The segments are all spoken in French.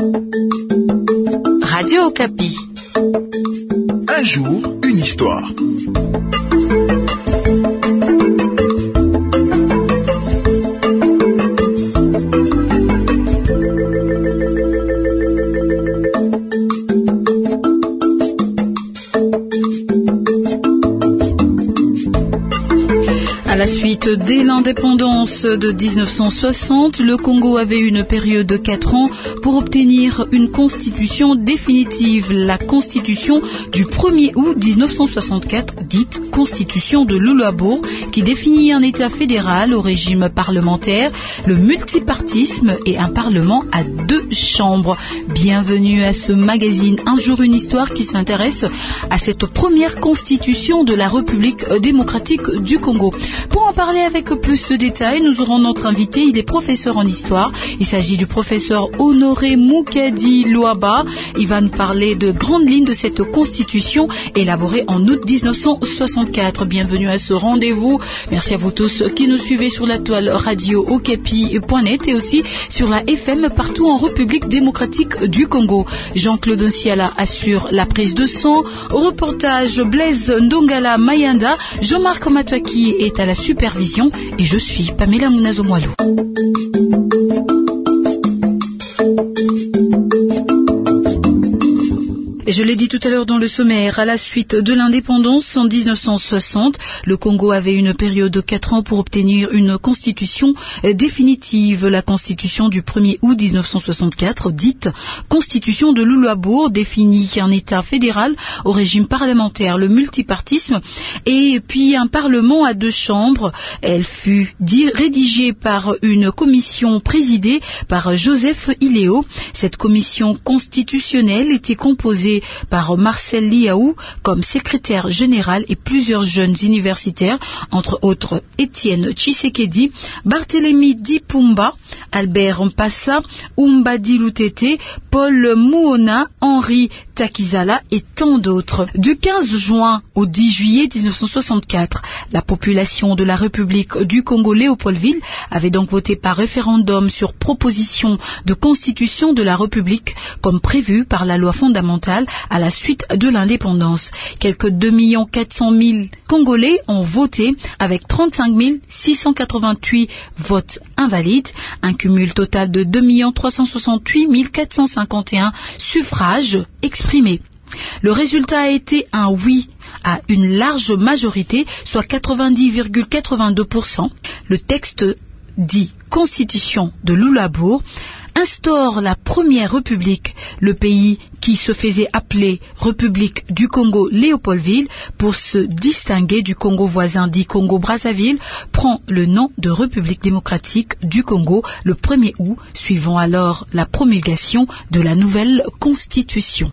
Radio Okapi. Un jour, une histoire. Dès l'indépendance de 1960, le Congo avait une période de 4 ans pour obtenir une constitution définitive, la constitution du 1er août 1964, dite constitution de Lulabour, qui définit un État fédéral au régime parlementaire, le multipartisme et un parlement à 2 chambres. Bienvenue à ce magazine Un jour une histoire qui s'intéresse à cette première constitution de la République démocratique du Congo. Pour en parler avec plus de détails, nous aurons notre invité, il est professeur en histoire. Il s'agit du professeur Honoré Moukadi Louaba. Il va nous parler de grandes lignes de cette constitution élaborée en août 1964. Bienvenue à ce rendez-vous. Merci à vous tous qui nous suivez sur la toile radio okapi.net et aussi sur la FM partout en République démocratique du Congo. Jean-Claude Nsiala assure la prise de son. Au reportage, Blaise Ndongala Mayanda. Jean-Marc Matouaki est à la supervision et je suis Pamela Mounazo-Moalou. Et je l'ai dit tout à l'heure dans le sommaire, à la suite de l'indépendance en 1960, le Congo avait une période de 4 ans pour obtenir une constitution définitive. La constitution du 1er août 1964, dite constitution de Lulabour, définit un État fédéral au régime parlementaire, le multipartisme, et puis un parlement à 2 chambres. Elle fut rédigée par une commission présidée par Joseph Iléo. Cette commission constitutionnelle était composée par Marcel Liaou comme secrétaire général et plusieurs jeunes universitaires, entre autres Étienne Tshisekedi, Barthélemy Dipumba, Albert Mpassa, Umbadi Lutete, Paul Mouona, Henri Takizala et tant d'autres. Du 15 juin au 10 juillet 1964, la population de la République du Congo Léopoldville avait donc voté par référendum sur proposition de constitution de la République comme prévu par la loi fondamentale à la suite de l'indépendance. Quelques 2 400 000 Congolais ont voté avec 35 688 votes invalides, un cumul total de 2 368 451 suffrages exprimés. Le résultat a été un oui à une large majorité, soit 90,82%. Le texte dit Constitution de Lulabour instaure la première république. Le pays qui se faisait appeler République du Congo Léopoldville pour se distinguer du Congo voisin dit Congo-Brazzaville prend le nom de République démocratique du Congo le 1er août, suivant alors la promulgation de la nouvelle constitution.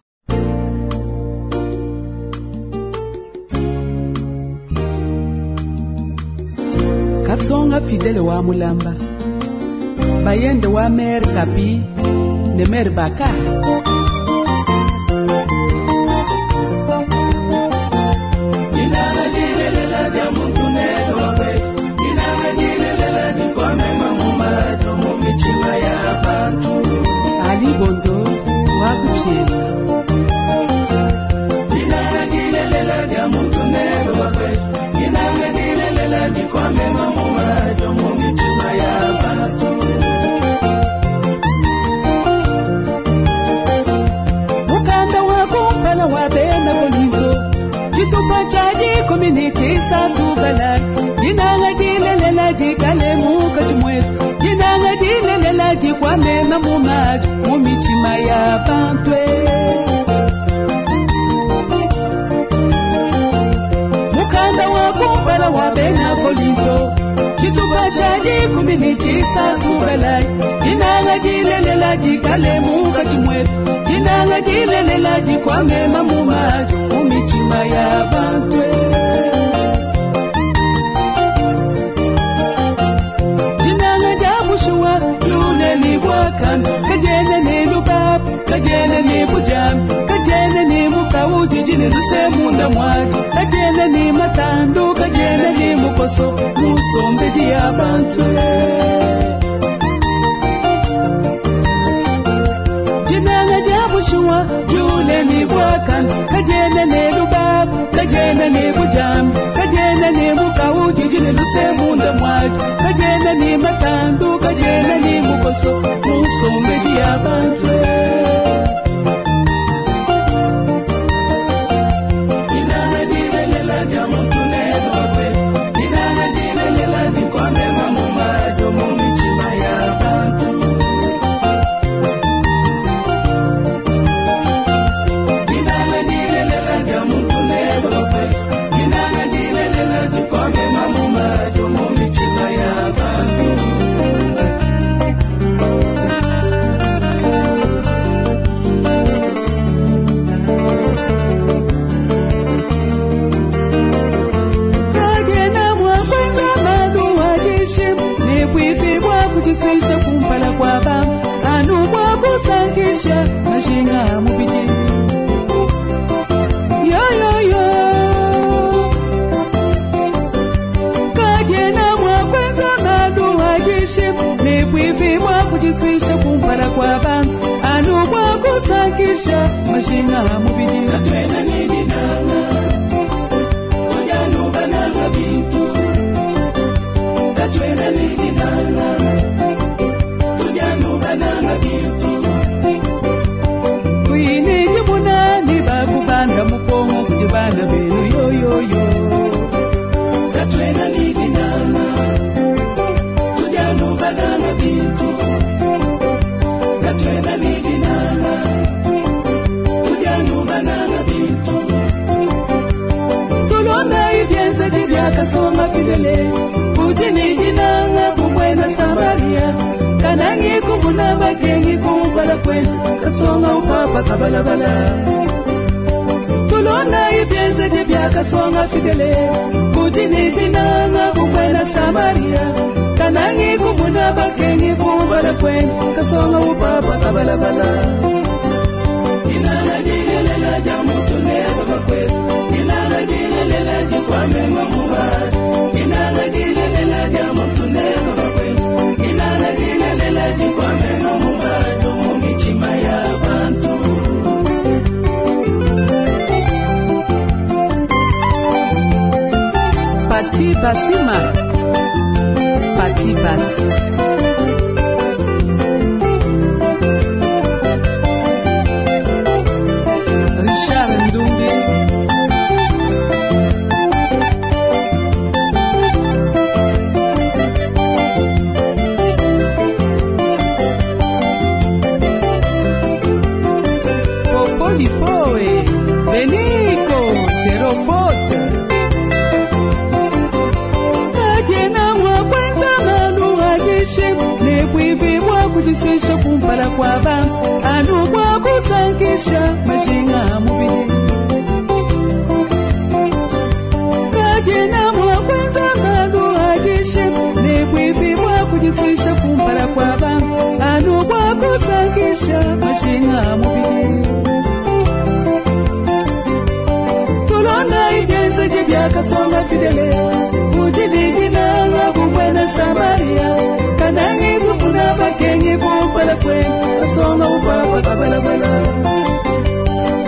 Kapsonga fidèle wa mulamba bayende wa mer kapi ne mer baka Ali Bondo wa kuchela community satu balai dinanga dilelela dikale muka chimwe dinanga dilelela dikwame mamuma mumichima ya pantwe mukanda wa kumpala wa bena kolinto chituba chadi community satu balai dinanga dilelela dikale muka chimwe dinanga dilelela dikwame mamuma mumichima ya pantwe kajene ni lubab kajene ni bujam kajene ni mukawuti jini luse munda mwati kajene ni matandu kajene ni mukoso musombe di abantu jina Joshua Jule ni Bwakan Kajena ne Lubab Kajena ne Bujam Kajena ne Mukauji Jine Lusemunda Mwaj Kajena ni Matandu Kajena ni Mukoso Musumbe dia Bantu Inana jile lela jamu tunelo pe Inana jile lela jikwame mamuma Jomu michima ya Bantu Inana jile lela jamu tunelo pe Inana jile lela jikwame mamuma Jomu michima ya Bantu Kujisisha kumpala kwa bam Anu mwa kusankisha Mashinga mubidi Yo yo yo Kajena mwa kwenza madu wajishim Nipwifi mwa kujisisha kumpala kwa bam Anu mwa kusankisha Mashinga mubidi Katwena nini nana Kujanu banana bitu Katwena nini nana Kuini jibuna ni bakubanda mukongo kujibana benu yo yo yo Katwena ni dinana Tujanu banana bitu Katwena ni dinana Tujanu banana bitu Tulona ibienza jibyaka soma fidele Kujini dinana kumwena Samaria Kanangi kumuna bajengi kumbala kwen Kasonga upapa kabalabala Tulona ibienze jibya kasonga fidele Kujini jinanga kumbena Samaria Kanangi kumuna bajengi kumbala kwen Kasonga upapa kabalabala Inana jilelela jamu tuneba bakwetu Inana jilelela jikwame mamuma Inana jilelela jamu tuneba bakwetu Inana jilelela jikwame mamuma Jomu michima ya Bantu Pati Basima Pati Bas Richard Ndumbi Popolipoe Benico Terofote Kajena mwa kwenza manu wajishe Nebwivi mwa kujisisha kumpala kwa bam Anu mwa kusankisha Mashinga mubidi Kajena mwa kwenza manu wajishe Nebwivi mwa kujisisha kumpala kwa bam Anu mwa kusankisha Mashinga mubidi Tulona ibienza jibyaka songa fidele Ujidi jinanga kumbwena Samaria Kanangi kumuna bakengi kumpala kwen Kasonga upapa kabalabala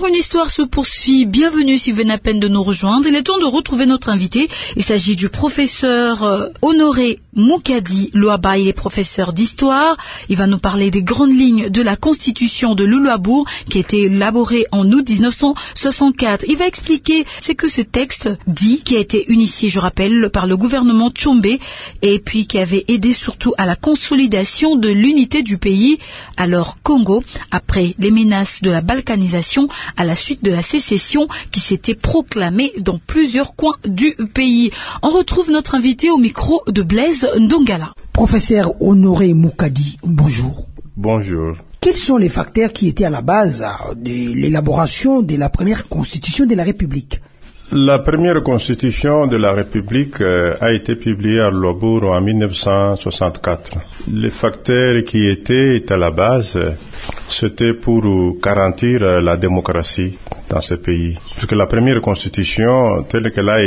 Toujours une histoire se poursuit. Bienvenue si vous venez à peine de nous rejoindre. Il est temps de retrouver notre invité. Il s'agit du professeur Honoré Moukadi Louaba. Il est professeur d'histoire. Il va nous parler des grandes lignes de la constitution de Luluabourg qui a été élaborée en août 1964. Il va expliquer ce que ce texte dit, qui a été initié, je rappelle, par le gouvernement Tshombe et puis qui avait aidé surtout à la consolidation de l'unité du pays, alors Congo, après les menaces de la balkanisation à la suite de la sécession qui s'était proclamée dans plusieurs coins du pays. On retrouve notre invité au micro de Blaise Ndongala. Professeur Honoré Moukadi, bonjour. Bonjour. Quels sont les facteurs qui étaient à la base de l'élaboration de la première constitution de la République? La première constitution de la République a été publiée à Luluabourg en 1964. Les facteurs qui étaient à la base, c'était pour garantir la démocratie dans ce pays. Parce que la première constitution, telle qu'elle a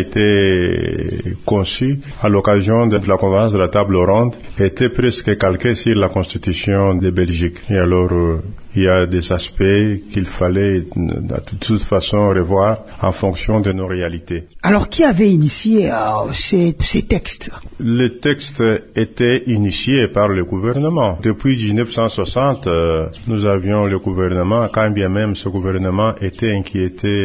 été conçue à l'occasion de la conférence de la table ronde, était presque calquée sur la constitution de Belgique. Et alors, il y a des aspects qu'il fallait de toute façon revoir en fonction de nos réalités. Alors, qui avait initié ces textes? Les textes étaient initiés par le gouvernement. Depuis 1960, nous avions le gouvernement, quand bien même ce gouvernement était inquiété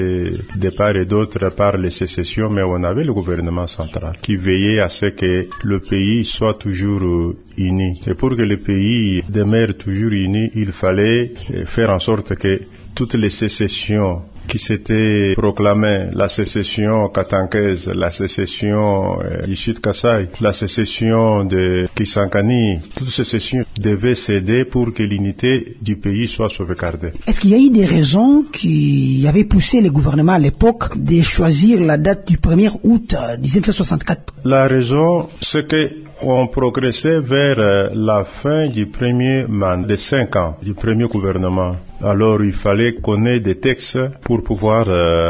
de part et d'autre par les sécessions, mais on avait le gouvernement central qui veillait à ce que le pays soit toujours uni. Et pour que le pays demeure toujours uni, il fallait faire en sorte que toutes les sécessions qui s'étaient proclamées, la sécession katangaise, la sécession du Sud-Kasaï, la sécession de Kisangani, toutes ces sécessions devaient céder pour que l'unité du pays soit sauvegardée. Est-ce qu'il y a eu des raisons qui avaient poussé le gouvernement à l'époque de choisir la date du 1er août 1964? La raison, c'est que on progressait vers la fin du premier mandat, de 5 ans, du premier gouvernement. Alors il fallait qu'on ait des textes pour pouvoir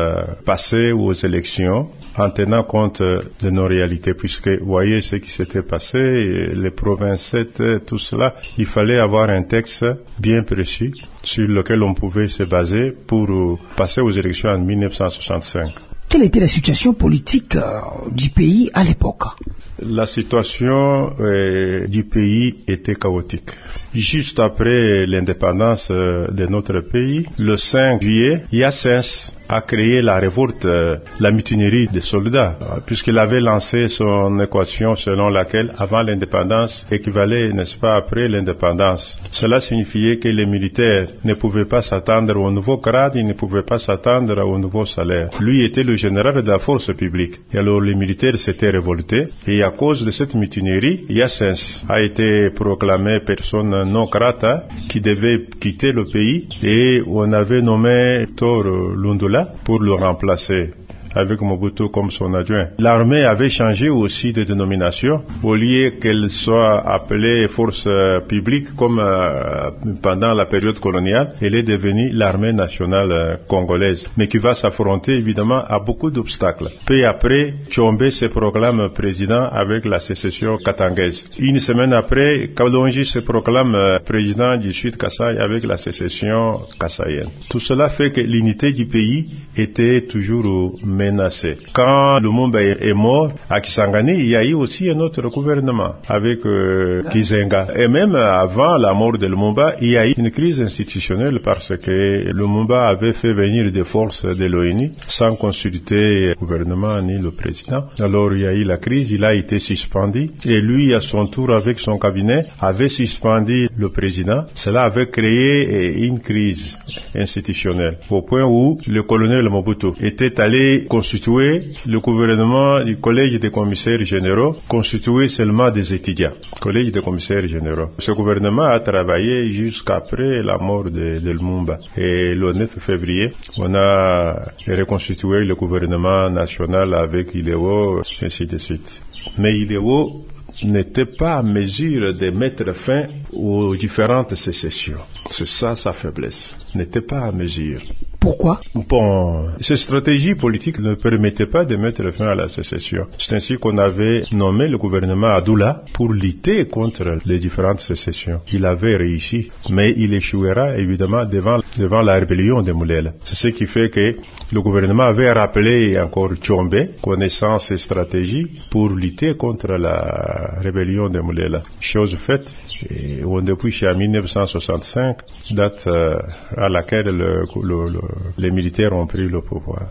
passer aux élections en tenant compte de nos réalités, puisque vous voyez ce qui s'était passé, les provinces, tout cela, il fallait avoir un texte bien précis sur lequel on pouvait se baser pour passer aux élections en 1965. Quelle était la situation politique du pays à l'époque? La situation du pays était chaotique. Juste après l'indépendance de notre pays, le 5 juillet, Hyacinthe a créé la révolte, la mutinerie des soldats, puisqu'il avait lancé son équation selon laquelle avant l'indépendance équivalait, n'est-ce pas, après l'indépendance. Cela signifiait que les militaires ne pouvaient pas s'attendre au nouveau grade, ils ne pouvaient pas s'attendre au nouveau salaire. Lui était le général de la force publique. Et alors les militaires s'étaient révoltés, et à cause de cette mutinerie, Hyacinthe a été proclamé personne non grata qui devait quitter le pays, et on avait nommé Tor Lundula pour le remplacer, avec Mobutu comme son adjoint. L'armée avait changé aussi de dénomination. Au lieu qu'elle soit appelée force publique comme pendant la période coloniale, elle est devenue l'armée nationale congolaise, mais qui va s'affronter évidemment à beaucoup d'obstacles. Peu après, Tshombe se proclame président avec la sécession katangaise. Une semaine après, Kalonji se proclame président du Sud-Kasaï avec la sécession kasaïenne. Tout cela fait que l'unité du pays était toujours menacé. Quand Lumumba est mort, à Kisangani, il y a eu aussi un autre gouvernement avec Kizenga. Et même avant la mort de Lumumba, il y a eu une crise institutionnelle parce que Lumumba avait fait venir des forces de l'ONU sans consulter le gouvernement ni le président. Alors il y a eu la crise, il a été suspendu et lui, à son tour, avec son cabinet, avait suspendu le président. Cela avait créé une crise institutionnelle au point où le colonel Mobutu était allé constituer le gouvernement du collège des commissaires généraux, constitué seulement des étudiants. Collège des commissaires généraux. Ce gouvernement a travaillé jusqu'après la mort de Lumumba. Et le 9 février, on a reconstitué le gouvernement national avec Ilewo, ainsi de suite. Mais Ilewo n'était pas à mesure de mettre fin aux différentes sécessions. C'est ça sa faiblesse. N'était pas à mesure. Pourquoi? Bon, ces stratégies politiques ne permettaient pas de mettre fin à la sécession. C'est ainsi qu'on avait nommé le gouvernement Adoula pour lutter contre les différentes sécessions. Il avait réussi, mais il échouera évidemment devant la rébellion de Moulela. C'est ce qui fait que le gouvernement avait rappelé encore Tchombe, connaissant ces stratégies, pour lutter contre la rébellion de Moulela. Chose faite, et on depuis en 1965, date à laquelle les militaires ont pris le pouvoir.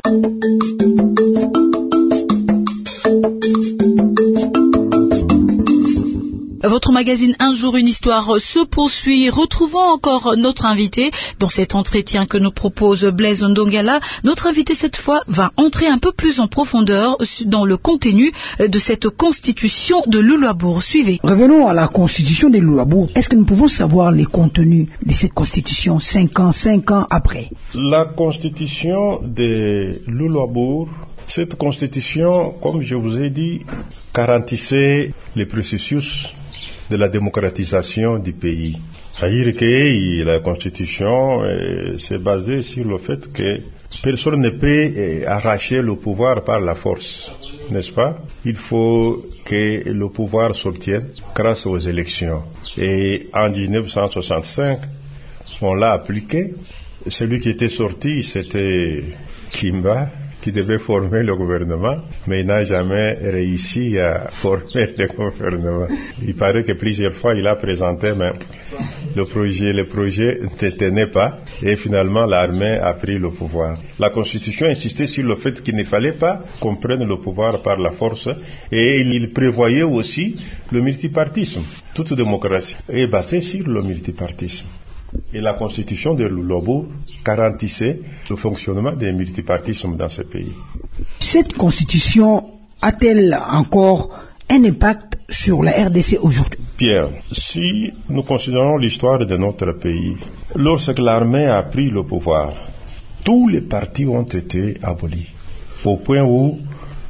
Votre magazine Un jour une histoire se poursuit. Retrouvons encore notre invité dans cet entretien que nous propose Blaise Ndongala. Notre invité cette fois va entrer un peu plus en profondeur dans le contenu de cette constitution de Luluabourg. Suivez. Revenons à la constitution de Luluabourg. Est-ce que nous pouvons savoir les contenus de cette constitution 5 ans après? La constitution de Luluabourg, cette constitution, comme je vous ai dit, garantissait les processus de la démocratisation du pays. C'est-à-dire que la constitution s'est basée sur le fait que personne ne peut arracher le pouvoir par la force, n'est-ce pas? Il faut que le pouvoir s'obtienne grâce aux élections. Et en 1965, on l'a appliqué. Celui qui était sorti, c'était Kimba, qui devait former le gouvernement, mais il n'a jamais réussi à former le gouvernement. Il paraît que plusieurs fois il a présenté, mais le projet ne tenait pas, et finalement l'armée a pris le pouvoir. La Constitution insistait sur le fait qu'il ne fallait pas qu'on prenne le pouvoir par la force, et il prévoyait aussi le multipartisme. Toute démocratie est basée sur le multipartisme. Et la constitution de Luluabourg garantissait le fonctionnement des multipartismes dans ce pays. Cette constitution a-t-elle encore un impact sur la RDC aujourd'hui? Pierre, si nous considérons l'histoire de notre pays, lorsque l'armée a pris le pouvoir, tous les partis ont été abolis, au point où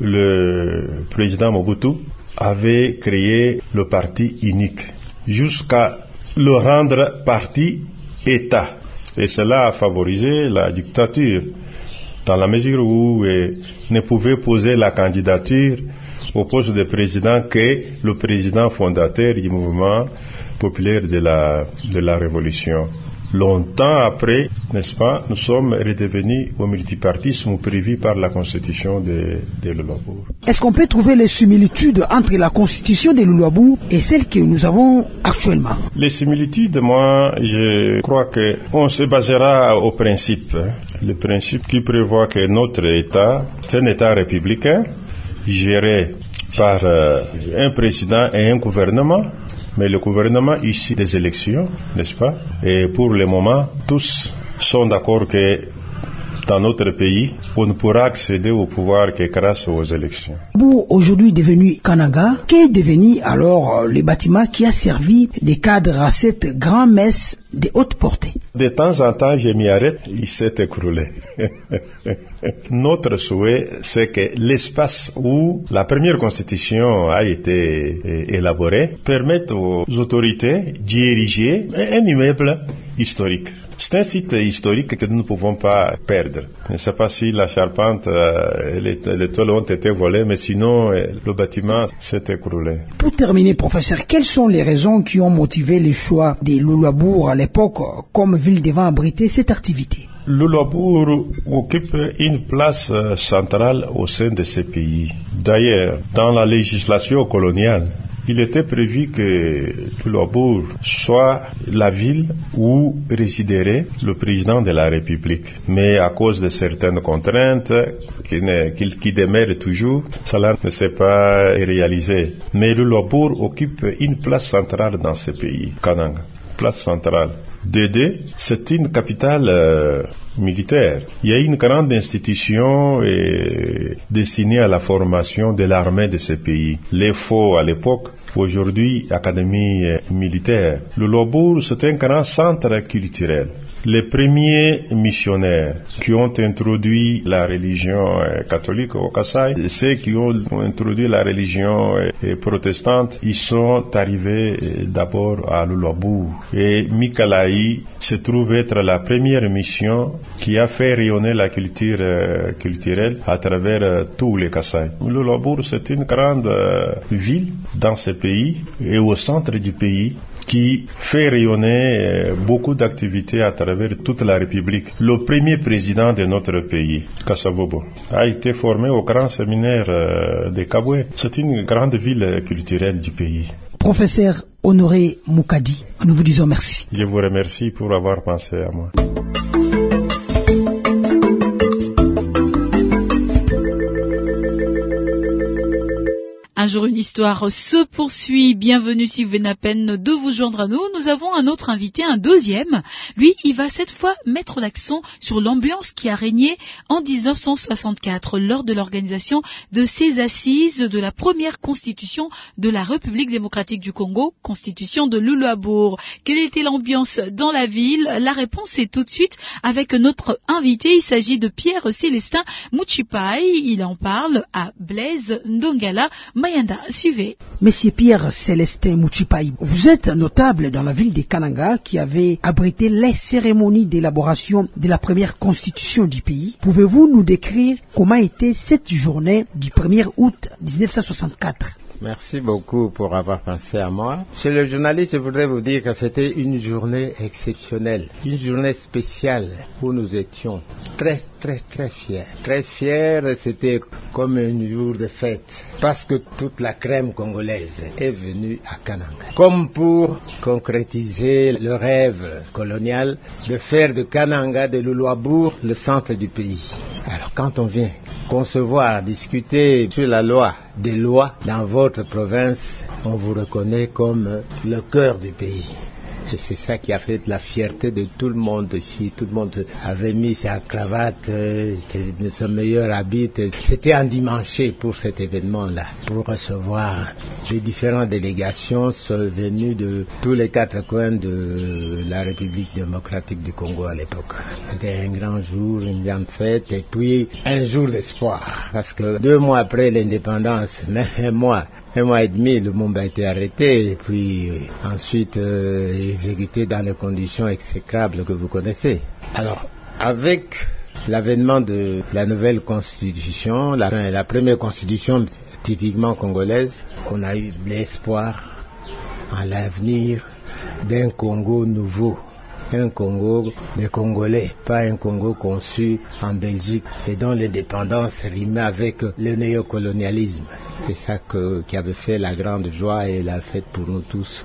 le président Mobutu avait créé le parti unique, jusqu'à le rendre parti État. Et cela a favorisé la dictature, dans la mesure où ne pouvait poser la candidature au poste de président que le président fondateur du mouvement populaire de la Révolution. Longtemps après, n'est-ce pas, nous sommes redevenus au multipartisme prévu par la constitution de Luluabourg. Est-ce qu'on peut trouver les similitudes entre la constitution de Luluabourg et celle que nous avons actuellement? Les similitudes, moi, je crois qu'on se basera au principe. Le principe qui prévoit que notre État, c'est un État républicain, géré par un président et un gouvernement, mais le gouvernement issu des élections, n'est-ce pas? Et pour le moment, tous sont d'accord que dans notre pays, on ne pourra accéder au pouvoir que grâce aux élections. Pour aujourd'hui devenu Kananga, qu'est devenu alors le bâtiment qui a servi de cadre à cette grand-messe de haute portée? De temps en temps, je m'y arrête, il s'est écroulé. Notre souhait, c'est que l'espace où la première constitution a été élaborée permette aux autorités d'ériger un immeuble historique. C'est un site historique que nous ne pouvons pas perdre. Je ne sais pas si la charpente, les tôles ont été volées, mais sinon, le bâtiment s'est écroulé. Pour terminer, professeur, quelles sont les raisons qui ont motivé le choix de Luluabourg à l'époque comme ville devant abriter cette activité? Luluabourg occupe une place centrale au sein de ce pays. D'ailleurs, dans la législation coloniale, il était prévu que Luluabourg soit la ville où résiderait le président de la République. Mais à cause de certaines contraintes qui demeurent toujours, cela ne s'est pas réalisé. Mais Luluabourg occupe une place centrale dans ce pays, Kananga. Place centrale. Dédé, c'est une capitale militaire. Il y a une grande institution destinée à la formation de l'armée de ce pays. L'EFO à l'époque, aujourd'hui Académie militaire. Luluabourg, c'est un grand centre culturel. Les premiers missionnaires qui ont introduit la religion catholique au Kasaï, ceux qui ont introduit la religion protestante, ils sont arrivés d'abord à Lulabour. Et Mikalaï se trouve être la première mission qui a fait rayonner la culture culturelle à travers tous les Kasaï. Lulabour, c'est une grande ville dans ce pays et au centre du pays qui fait rayonner beaucoup d'activités à travers toute la République. Le premier président de notre pays, Kasavubo, a été formé au grand séminaire de Kabwe. C'est une grande ville culturelle du pays. Professeur Honoré Moukadi, nous vous disons merci. Je vous remercie pour avoir pensé à moi. Un jour, une histoire se poursuit. Bienvenue si vous venez à peine de vous joindre à nous. Nous avons un autre invité, un deuxième. Lui, il va cette fois mettre l'accent sur l'ambiance qui a régné en 1964 lors de l'organisation de ces assises de la première constitution de la République démocratique du Congo, constitution de Lulabour. Quelle était l'ambiance dans la ville? La réponse est tout de suite avec notre invité. Il s'agit de Pierre-Célestin Mouchipai. Il en parle à Blaise Ndongala. Suivez. Monsieur Pierre-Célestin Mouchipai, vous êtes notable dans la ville de Kananga qui avait abrité les cérémonies d'élaboration de la première constitution du pays. Pouvez-vous nous décrire comment était cette journée du 1er août 1964? Merci beaucoup pour avoir pensé à moi. Chez le journaliste, je voudrais vous dire que c'était une journée exceptionnelle, une journée spéciale où nous étions très fiers. Très fiers, c'était comme un jour de fête parce que toute la crème congolaise est venue à Kananga. Comme pour concrétiser le rêve colonial de faire de Kananga, de Lulabour, le centre du pays. Alors quand on vient concevoir, discuter sur la loi, des lois dans votre province, on vous reconnaît comme le cœur du pays. Et c'est ça qui a fait la fierté de tout le monde ici. Tout le monde avait mis sa cravate, son meilleur habit. C'était endimanché pour cet événement-là, pour recevoir les différentes délégations venues de tous les quatre coins de la République démocratique du Congo à l'époque. C'était un grand jour, une grande fête, et puis un jour d'espoir. Parce que 2 mois après l'indépendance, même un mois et demi, le monde a été arrêté, et puis ensuite exécuté dans les conditions exécrables que vous connaissez. Alors, avec l'avènement de la nouvelle constitution, la première constitution typiquement congolaise, on a eu l'espoir en l'avenir d'un Congo nouveau. Un Congo des Congolais, pas un Congo conçu en Belgique et dont l'indépendance rimait avec le néocolonialisme. C'est ça qui avait fait la grande joie et la fête pour nous tous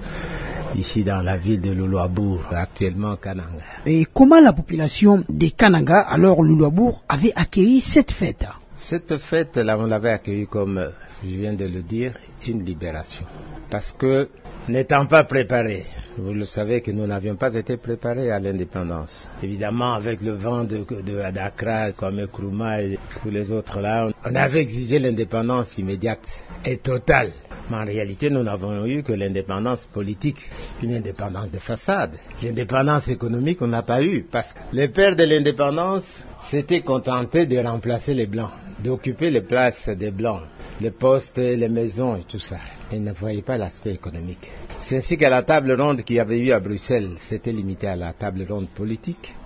ici dans la ville de Lulabour, actuellement Kananga. Et comment la population de Kananga, alors Lulabour, avait accueilli cette fête? Cette fête-là, on l'avait accueillie comme, je viens de le dire, une libération. Parce que, n'étant pas préparés, vous le savez que nous n'avions pas été préparés à l'indépendance. Évidemment, avec le vent de Dakar, comme Nkrumah et tous les autres là, on avait exigé l'indépendance immédiate et totale. Mais en réalité, nous n'avons eu que l'indépendance politique, une indépendance de façade. L'indépendance économique, on n'a pas eu, parce que les pères de l'indépendance s'étaient contentés de remplacer les Blancs, d'occuper les places des Blancs, les postes, les maisons et tout ça. Ils ne voyaient pas l'aspect économique. C'est ainsi qu'à la table ronde qu'il y avait eu à Bruxelles, c'était limité à la table ronde politique.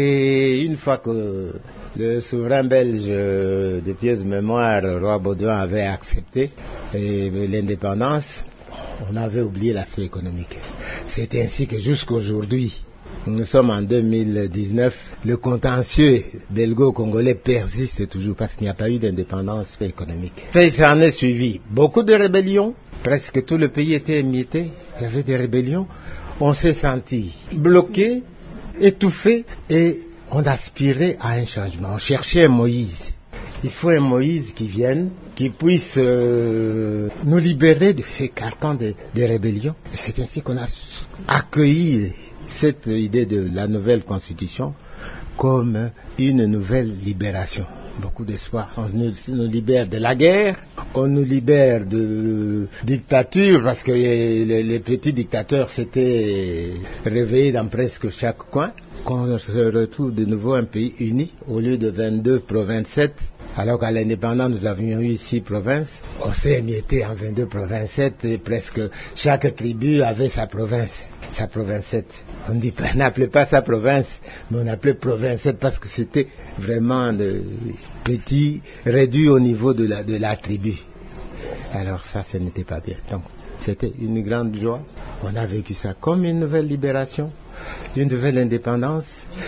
Et une fois que le souverain belge de pieuse mémoire, le roi Baudouin, avait accepté l'indépendance, on avait oublié l'aspect économique. C'est ainsi que jusqu'aujourd'hui, nous sommes en 2019, le contentieux belgo-congolais persiste toujours parce qu'il n'y a pas eu d'indépendance économique. Ça s'en est suivi beaucoup de rébellions, presque tout le pays était émietté, il y avait des rébellions, on s'est senti bloqué, étouffé et on aspirait à un changement, on cherchait un Moïse. Il faut un Moïse qui vienne, qui puisse nous libérer de ces carcans de rébellion. Et c'est ainsi qu'on a accueilli cette idée de la nouvelle constitution comme une nouvelle libération. beaucoup d'espoir. On nous libère de la guerre, on nous libère de dictature, parce que les petits dictateurs s'étaient réveillés dans presque chaque coin. Qu'on se retrouve de nouveau un pays uni, au lieu de 22 provinces 7, alors qu'à l'indépendance nous avions eu 6 provinces, on s'est émietté en 22 provinces 7 et presque chaque tribu avait sa province 7. On n'appelait pas sa province, mais on appelait province 7 parce que c'était vraiment petit, réduit au niveau de la tribu. Alors ça, ce n'était pas bien. Donc, c'était une grande joie. On a vécu ça comme une nouvelle libération, une nouvelle indépendance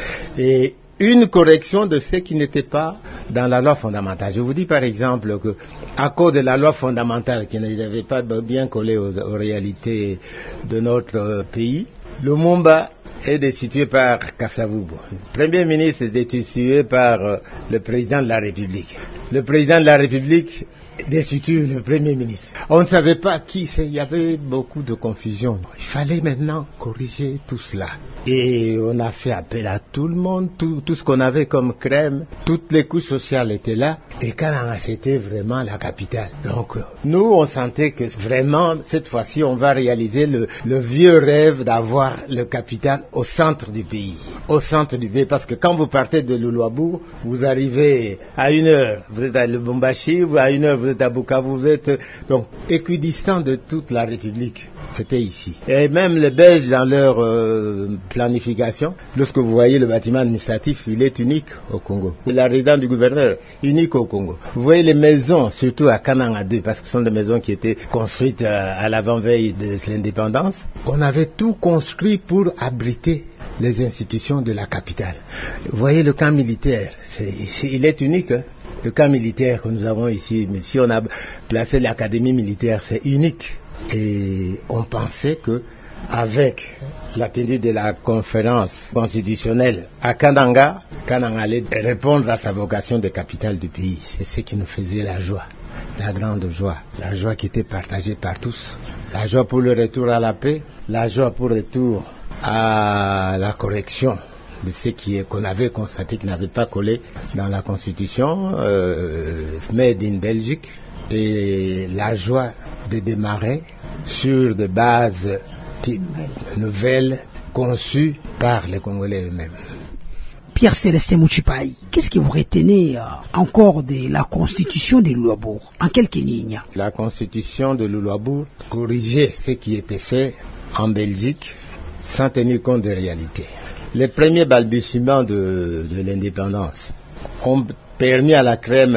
et une correction de ce qui n'était pas dans la loi fondamentale. Je vous dis par exemple que à cause de la loi fondamentale qui n'avait pas bien collé aux réalités de notre pays, Lumumba est destitué par Kasavubu. Le Premier ministre est destitué par le président de la République. Le président de la République destitue le Premier ministre. On ne savait pas qui c'est, il y avait beaucoup de confusion. Il fallait maintenant corriger tout cela. Et on a fait appel à tout le monde, tout ce qu'on avait comme crème, toutes les couches sociales étaient là. Et Kananga, c'était vraiment la capitale. Donc, nous, on sentait que vraiment, cette fois-ci, on va réaliser le vieux rêve d'avoir le capitale au centre du pays. Au centre du pays, parce que quand vous partez de Luluabourg, vous arrivez à 1h, vous êtes à Lubumbashi, à 1h, vous êtes à Bukavu, vous êtes donc équidistant de toute la République. C'était ici. Et même les Belges, dans leur planification, lorsque vous voyez le bâtiment administratif, il est unique au Congo. La résidence du gouverneur, unique au Congo. Vous voyez les maisons, surtout à Kananga 2, parce que ce sont des maisons qui étaient construites à l'avant-veille de l'indépendance. On avait tout construit pour abriter les institutions de la capitale. Vous voyez le camp militaire, il est unique, hein? Le camp militaire que nous avons ici, mais si on a placé l'académie militaire, c'est unique. Et on pensait que avec la tenue de la conférence constitutionnelle à Kananga allait répondre à sa vocation de capitale du pays. C'est ce qui nous faisait la joie, la grande joie, la joie qui était partagée par tous, la joie pour le retour à la paix, la joie pour le retour à la correction de ce qu'on avait constaté qui n'avait pas collé dans la Constitution, made in Belgique, et la joie de démarrer sur des bases nouvelles conçues par les Congolais eux-mêmes. Pierre Célestin Mouchipaï, qu'est-ce que vous retenez encore de la constitution de Luluabourg, en quelques lignes? La constitution de Luluabourg corrigeait ce qui était fait en Belgique sans tenir compte des réalités. Les premiers balbutiements de l'indépendance ont permis à la crème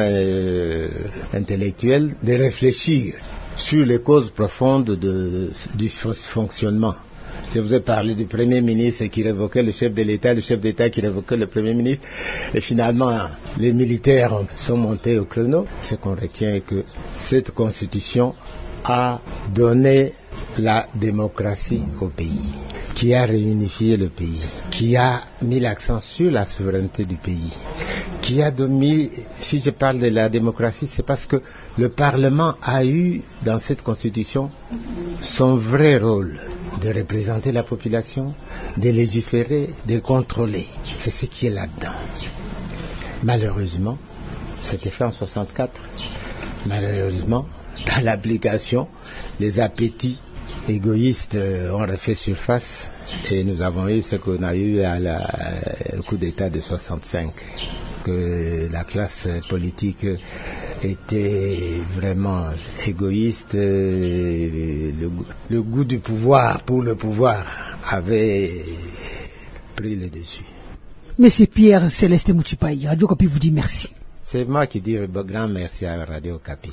intellectuelle de réfléchir sur les causes profondes du fonctionnement. Je vous ai parlé du Premier ministre qui révoquait le chef de l'État qui révoquait le Premier ministre, et finalement les militaires sont montés au créneau. Ce qu'on retient est que cette constitution a donné la démocratie au pays, qui a réunifié le pays, qui a mis l'accent sur la souveraineté du pays, qui a mis, si je parle de la démocratie, c'est parce que le Parlement a eu dans cette constitution son vrai rôle de représenter la population, de légiférer, de contrôler. C'est ce qui est là-dedans. Malheureusement, c'était fait en 64. Malheureusement, dans l'application, les appétits égoïstes ont refait surface et nous avons eu ce qu'on a eu au coup d'État de 65, que la classe politique était vraiment égoïste, le goût du pouvoir pour le pouvoir avait pris le dessus. Monsieur Pierre Célestin Mouchipaï, Radio Okapi vous dit merci. C'est moi qui dis un grand merci à Radio Okapi.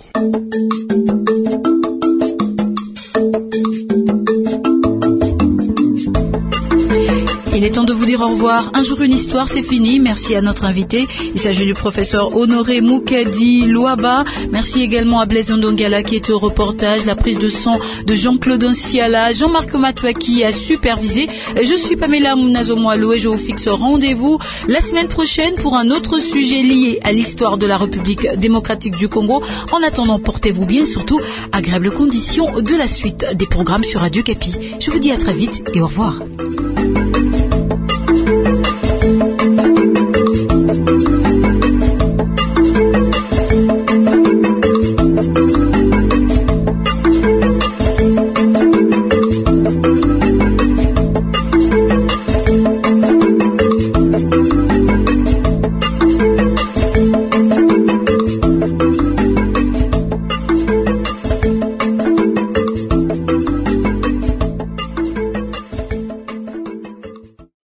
Il est temps de vous dire au revoir. Un jour une histoire, c'est fini. Merci à notre invité. Il s'agit du professeur Honoré Moukadi Louaba. Merci également à Blaise Ndongala qui était au reportage, la prise de son de Jean-Claude Anciala, Jean-Marc Matouaki a supervisé. Je suis Pamela Mounazo-Moalou et je vous fixe rendez-vous la semaine prochaine pour un autre sujet lié à l'histoire de la République démocratique du Congo. En attendant, portez-vous bien, surtout agréables conditions de la suite des programmes sur Radio Okapi. Je vous dis à très vite et au revoir.